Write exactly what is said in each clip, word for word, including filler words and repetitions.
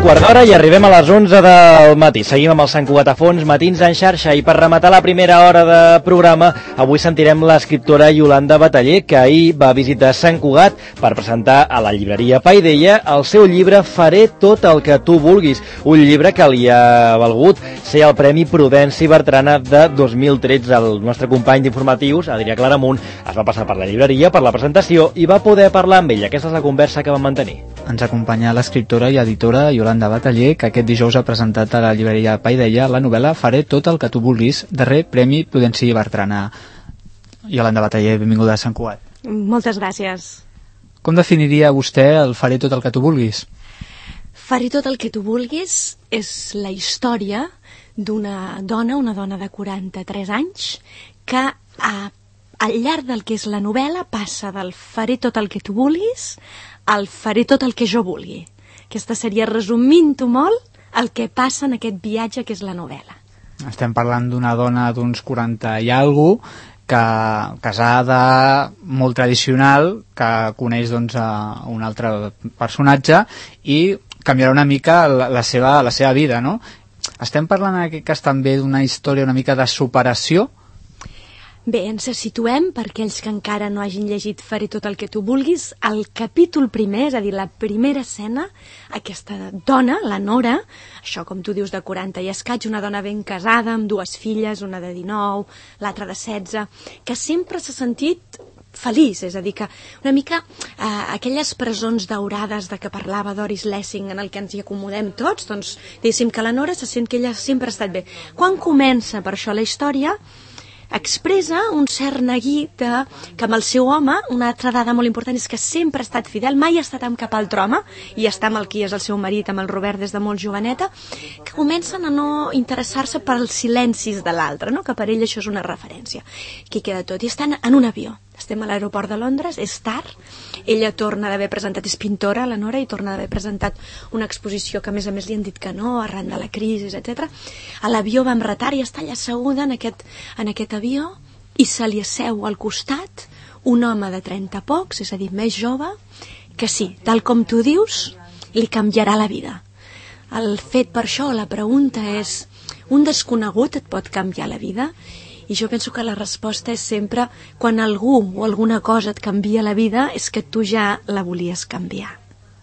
quart d'hora i arribem a les onze del matí. Seguim amb el Sant Cugat a fons, matins en xarxa, i per rematar la primera hora de programa, avui sentirem l'escriptora Iolanda Bataller, que ahir va visitar Sant Cugat per presentar a la llibreria Paideia el seu llibre Faré tot el que tu vulguis, un llibre que li ha valgut ser el Premi Prudència Bertrana de dos mil tretze. El nostre company d'informatius, Adrià Claramunt, es va passar per la llibreria per la presentació i va poder parlar amb ella. Aquesta és la conversa que vam mantenir. Ens acompanya l'escriptora i editora Iolanda Bataller, que aquest dijous ha presentat a la llibreria Paideia la novel·la Faré tot el que tu vulguis, darrer Premi Prudència Bertrana. Iolanda Bataller, benvinguda a Sant Cugat. Moltes gràcies. Com definiria vostè el Faré tot el que tu vulguis? Faré tot el que tu vulguis és la història d'una dona, una dona de quaranta-tres anys, que a, al llarg del que és la novel·la passa del faré tot el que tu vulguis al faré tot el que jo vulgui. Aquesta seria, resumint-ho molt, el que passa en aquest viatge que és la novel·la. Estem parlant d'una dona d'uns quaranta i alguna cosa, que, casada, molt tradicional, que coneix doncs, a un altre personatge i canviarà una mica la, la, seva, la seva vida, no? Estem parlant en aquest cas també d'una història una mica de superació? Bé, ens situem, per aquells que encara no hagin llegit Faré tot el que tu vulguis, el capítol primer, és a dir, la primera escena, aquesta dona, la Nora, això com tu dius de quaranta i escaig, una dona ben casada, amb dues filles, una de dinou, l'altra de setze, que sempre s'ha sentit feliç, és a dir, que una mica eh, aquelles presons daurades de què parlava Doris Lessing en el que ens hi acomodem tots, doncs diguéssim que la Nora se sent que ella sempre ha estat bé. Quan comença per això la història, expressa un cert neguit de, que amb el seu home, una altra dada molt important és que sempre ha estat fidel, mai ha estat amb cap altre home, i està amb el qui és el seu marit, amb el Robert, des de molt joveneta, que comencen a no interessar-se pels silencis de l'altre, no? Que per ell això és una referència. Aquí queda tot, i estan en un avió. Estem a l'aeroport de Londres, és tard, ella torna d'haver presentat, és pintora, la Nora, i torna d'haver presentat una exposició que a més a més li han dit que no, arran de la crisi, etcètera. A l'avió va amb retard i està allà asseguda en aquest, en aquest avió i se li asseu al costat un home de trenta pocs, és a dir, més jove, que sí, tal com tu dius, li canviarà la vida. El fet per això, la pregunta és, un desconegut et pot canviar la vida? I jo penso que la resposta és sempre quan algú o alguna cosa et canvia la vida és que tu ja la volies canviar.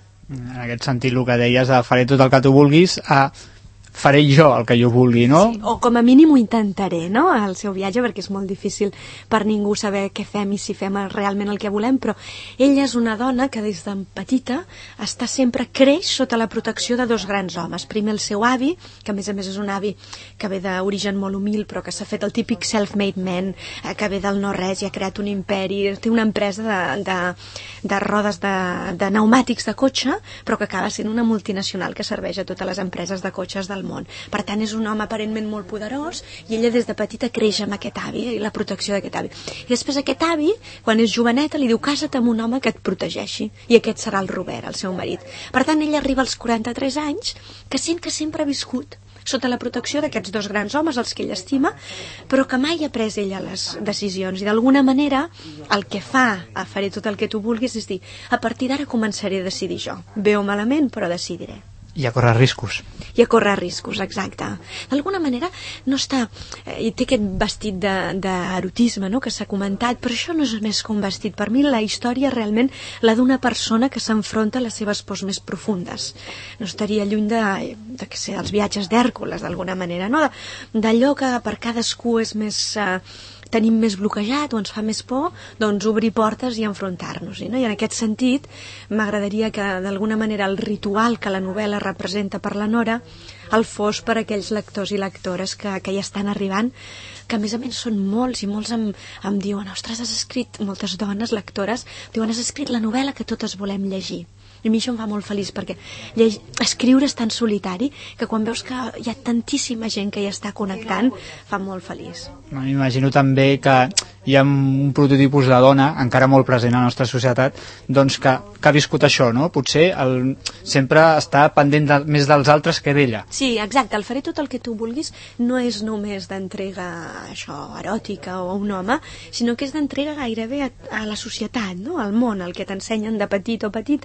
En aquest sentit, el que deies, faré tot el que tu vulguis, a faré jo el que jo vulgui, no? Sí, o com a mínim ho intentaré, no?, al seu viatge, perquè és molt difícil per ningú saber què fem i si fem realment el que volem, però ella és una dona que des de petita està sempre, creix sota la protecció de dos grans homes. Primer el seu avi, que a més a més és un avi que ve d'origen molt humil, però que s'ha fet el típic self-made man, que ve del no-res i ha creat un imperi, té una empresa de, de, de rodes de, de pneumàtics de cotxe, però que acaba sent una multinacional que serveix a totes les empreses de cotxes del món. Per tant, és un home aparentment molt poderós i ella des de petita creix amb aquest avi i la protecció d'aquest avi. I després aquest avi, quan és joveneta, li diu casa't amb un home que et protegeixi, i aquest serà el Robert, el seu marit. Per tant, ella arriba als quaranta-tres anys que sent que sempre ha viscut sota la protecció d'aquests dos grans homes, els que ell estima, però que mai ha pres ella les decisions. I d'alguna manera el que fa a Faré tot el que tu vulguis és dir, a partir d'ara començaré a decidir jo. Bé o malament, però decidiré. I a córrer riscos. I a córrer riscos, exacte. D'alguna manera no està... Eh, i té aquest vestit d'erotisme, no?, que s'ha comentat, però això no és més que un vestit. Per mi la història realment la d'una persona que s'enfronta a les seves pors més profundes. No estaria lluny de, de que sé, dels viatges d'Hèrcules, d'alguna manera, no? D'allò que per cadascú és més... Eh, tenim més bloquejat o ens fa més por, doncs obrir portes i enfrontar-nos-hi, no? I en aquest sentit m'agradaria que d'alguna manera el ritual que la novel·la representa per la Nora el fos per aquells lectors i lectores que, que hi estan arribant, que a més a més són molts i molts em, em diuen, ostres, has escrit, moltes dones lectores diuen, has escrit la novel·la que totes volem llegir. I a mi això em fa molt feliç, perquè lleg... escriure és tan solitari que quan veus que hi ha tantíssima gent que hi està connectant, fa molt feliç. M'imagino també que hi ha un prototipus de dona encara molt present a la nostra societat, doncs que, que ha viscut això, no? Potser el, sempre està pendent de, més dels altres que d'ella. Sí, exacte, el faré tot el que tu vulguis no és només d'entrega això eròtica o a un home, sinó que és d'entrega gairebé a, a la societat, no? Al món, el que t'ensenyen de petit o petita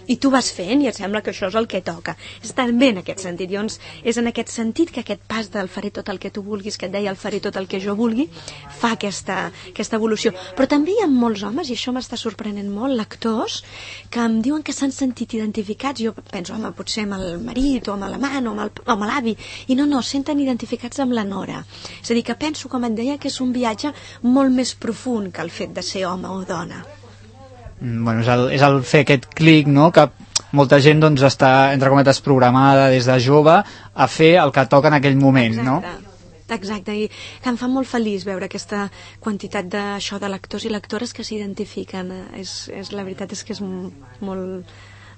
i tu vas fent i et sembla que això és el que toca. És també en aquest sentit. Llavors, és en aquest sentit que aquest pas del faré tot el que tu vulguis, que et deia el faré tot el que jo vulgui, fa aquesta, aquesta evolució. Però també hi ha molts homes, i això m'està sorprenent molt, lectors, que em diuen que s'han sentit identificats. Jo penso, home, potser amb el marit, o amb la mare, o amb, el, o amb l'avi, i no, no, senten identificats amb la nora. És a dir, que penso, com et deia, que és un viatge molt més profund que el fet de ser home o dona. Bueno, és el, és el fer aquest clic, no?, que molta gent doncs està, entre cometes, programada des de jove a fer el que toca en aquell moment. Exacte. No? Exacte, i que em fa molt feliç veure aquesta quantitat d'això de lectors i lectores que s'identifiquen. És, és, la veritat és que és molt...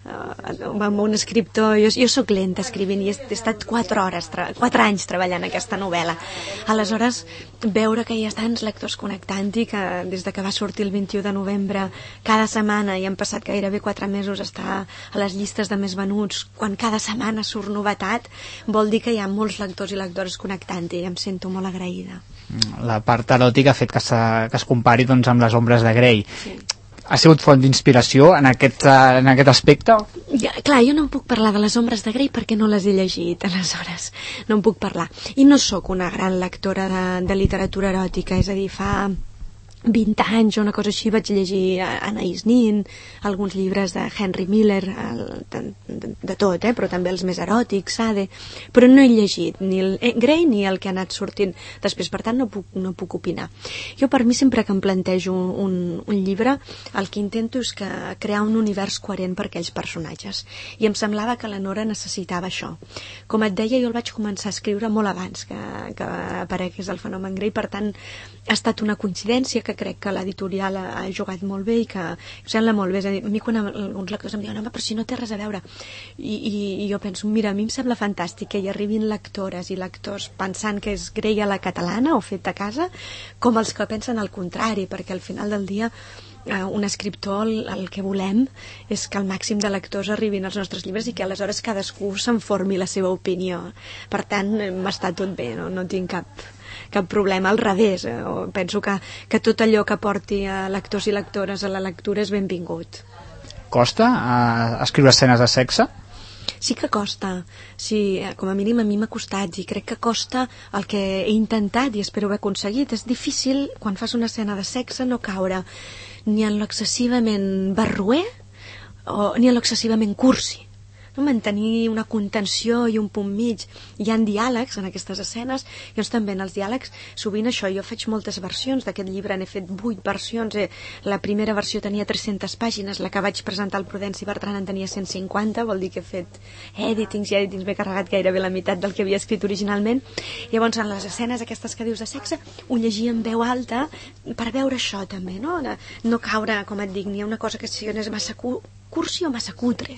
Uh, amb un escriptor, jo, jo sóc lenta escrivint i he, he estat quatre hores quatre anys treballant aquesta novel·la, aleshores veure que hi ha tants lectors connectant-hi, que des de que va sortir el vint-i-u de novembre cada setmana, i han passat gairebé quatre mesos, està a les llistes de més venuts, quan cada setmana surt novetat, vol dir que hi ha molts lectors i lectores connectant-hi, i em sento molt agraïda. La part eròtica ha fet que, que es compari doncs, amb les ombres de Grey. Sí. Ha sigut font d'inspiració en, aquest, en aquest aspecte? Ja, clar, jo no em puc parlar de les ombres de Grey perquè no les he llegit, aleshores no en puc parlar. I no sóc una gran lectora de, de literatura eròtica, és a dir, fa vint anys o una cosa així vaig llegir Anais Nin, alguns llibres de Henry Miller, el, de, de, de tot, eh? Però també els més eròtics, Sade, però no he llegit ni el eh, Grey ni el que ha anat sortint després, per tant no puc, no puc opinar. Jo, per mi, sempre que em plantejo un, un, un llibre, el que intento és que crear un univers coherent per aquells personatges, i em semblava que la Nora necessitava això. Com et deia, jo el vaig començar a escriure molt abans que, que aparegués el fenomen Grey, per tant ha estat una coincidència que crec que l'editorial ha, ha jugat molt bé i que em sembla molt bé. És a dir, a mi quan alguns lectors em diuen, home, però si no té res a veure, i, i, i jo penso, mira, a mi em sembla fantàstic que hi arribin lectores i lectors pensant que és Grey a la catalana o fet a casa, com els que pensen al contrari, perquè al final del dia Uh, un escriptor, el, el que volem és que el màxim de lectors arribin als nostres llibres i que aleshores cadascú se'n formi la seva opinió. Per tant, m'està tot bé, no, no tinc cap, cap problema, al revés, eh? Penso que, que tot allò que porti a lectors i lectores a la lectura és benvingut. Costa uh, escriure escenes de sexe? Sí que costa, sí, com a mínim a mi m'ha costat, i crec que costa el que he intentat i espero haver aconseguit. És difícil, quan fas una escena de sexe, no caure ni en l'excessivament barroer o ni en l'excessivament cursi, no? Mantenir una contenció i un punt mig. Hi ha diàlegs en aquestes escenes, llavors també en els diàlegs sovint això, jo faig moltes versions d'aquest llibre, n'he fet vuit versions, eh? La primera versió tenia tres-centes pàgines, la que vaig presentar al Prudenci Bertran en tenia cent cinquanta, vol dir que he fet editings i editings, m'he carregat gairebé la meitat del que havia escrit originalment. Llavors en les escenes aquestes que dius de sexe ho llegia en veu alta per veure això també, no? No caure, com et dic, ni una cosa que sigui massa cursi o massa cutre.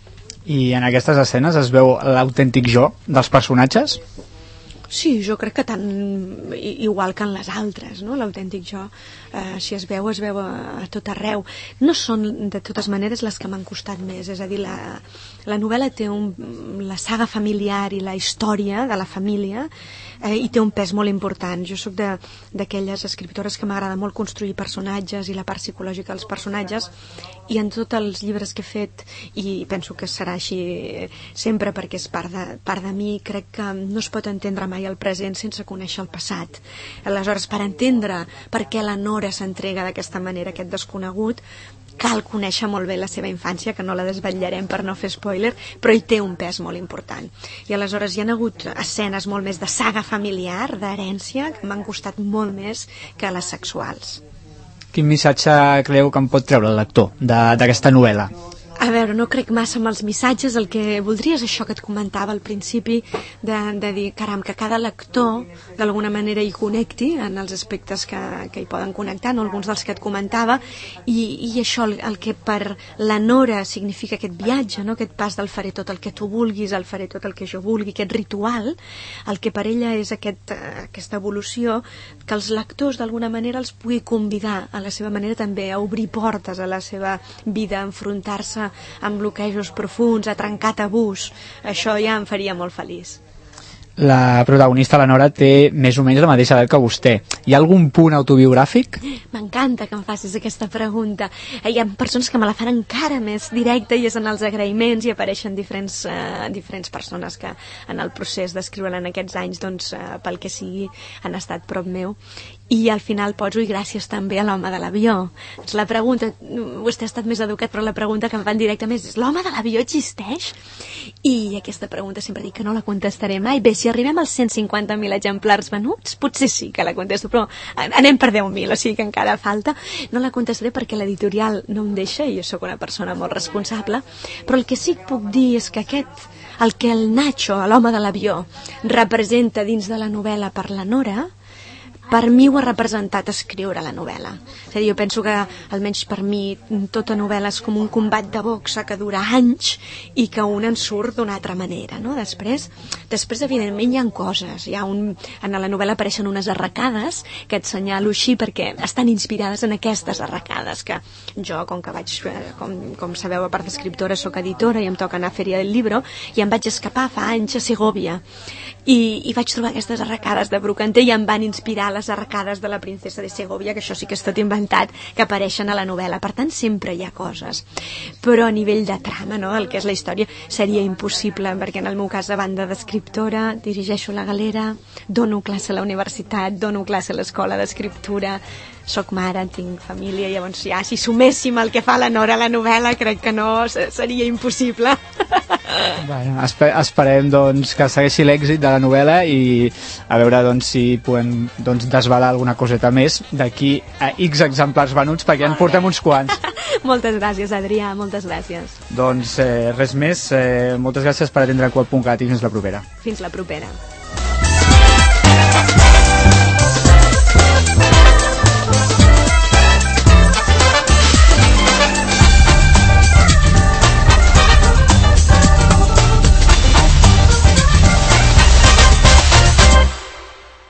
I en aquestes escenes es veu l'autèntic jo dels personatges? Sí, jo crec que tant igual que en les altres, no? L'autèntic jo, eh, si es veu, es veu a, a tot arreu. No són, de totes maneres, les que m'han costat més. És a dir, la, la novel·la té un, la saga familiar i la història de la família, eh, i té un pes molt important. Jo sóc d'aquelles escriptores que m'agrada molt construir personatges i la part psicològica dels personatges, i en tots els llibres que he fet, i penso que serà així sempre perquè és part de, part de mi, crec que no es pot entendre mai el present sense conèixer el passat. Aleshores, per entendre per què la Nora s'entrega d'aquesta manera, aquest desconegut, cal conèixer molt bé la seva infància, que no la desvetllarem per no fer spoiler, però hi té un pes molt important. I aleshores hi ha hagut escenes molt més de saga familiar, d'herència, que m'han costat molt més que les sexuals. Quin missatge creu que en pot treure el lector d'aquesta novel·la? A veure, no crec massa amb els missatges. El que voldria és això que et comentava al principi, de, de dir, caram, que cada lector d'alguna manera hi connecti en els aspectes que, que hi poden connectar, no? Alguns dels que et comentava, i, i això, el, el que per la Nora significa aquest viatge, no? Aquest pas del faré tot el que tu vulguis, el faré tot el que jo vulgui, aquest ritual, el que per ella és aquest, aquesta evolució, que els lectors d'alguna manera els pugui convidar a la seva manera també a obrir portes a la seva vida, a enfrontar-se amb bloquejos profuns, a trencar tabús. Això ja em faria molt feliç. la protagonista, la Nora, té més o menys la mateixa edat que vostè. Hi ha algun punt autobiogràfic? M'encanta que em facis aquesta pregunta. Hi ha persones que me la fan encara més directa i és en els agraïments i apareixen diferents, uh, diferents persones que en el procés d'escriure-la en aquests anys, doncs, uh, pel que sigui, han estat prop meu. I al final poso i gràcies també a l'home de l'avió. La pregunta, vostè ha estat més educat, però la pregunta que em fan directament és: l'home de l'avió existeix? I aquesta pregunta sempre dic que no la contestaré mai. Bé, si arribem als cent cinquanta mil exemplars venuts, potser sí que la contesto, però anem per deu mil, o sigui que encara falta. No la contestaré perquè l'editorial no em deixa i jo sóc una persona molt responsable, però el que sí que puc dir és que aquest, el que el Nacho, l'home de l'avió, representa dins de la novel·la per la Nora, per mi ho ha representat escriure la novel·la. És a dir, jo penso que, almenys per mi, tota novel·la és com un combat de boxa que dura anys i que un en surt d'una altra manera, no? Després, després evidentment, hi ha coses. Hi ha un, en la novel·la apareixen unes arracades que et senyalo així perquè estan inspirades en aquestes arracades que jo, com que vaig, com, com sabeu, a part d'escriptora, soc editora i em toca anar a Fèria del Libro, i em vaig escapar fa anys a Segòvia i, i vaig trobar aquestes arracades de Brocanter i em van inspirar les arracades de la princesa de Segòvia, que això sí que és tot inventat, que apareixen a la novel·la. Per tant, sempre hi ha coses. Però a nivell de trama, no?, el que és la història, seria impossible, perquè en el meu cas, a banda d'escriptora, dirigeixo la Galera, dono classe a la universitat, dono classe a l'escola d'escriptura, soc mare, tinc família, llavors ja, si suméssim el que fa la Nora a la novel·la, crec que no, seria impossible. Bueno, esper esperem doncs, que segueixi l'èxit de la novel·la i a veure doncs, si podem doncs, desvelar alguna coseta més d'aquí a X exemplars venuts, perquè ja en portem uns quants. Moltes gràcies, Adrià, moltes gràcies. Doncs eh, res més, eh, moltes gràcies per atendre Qual punt cat i fins la propera. Fins la propera.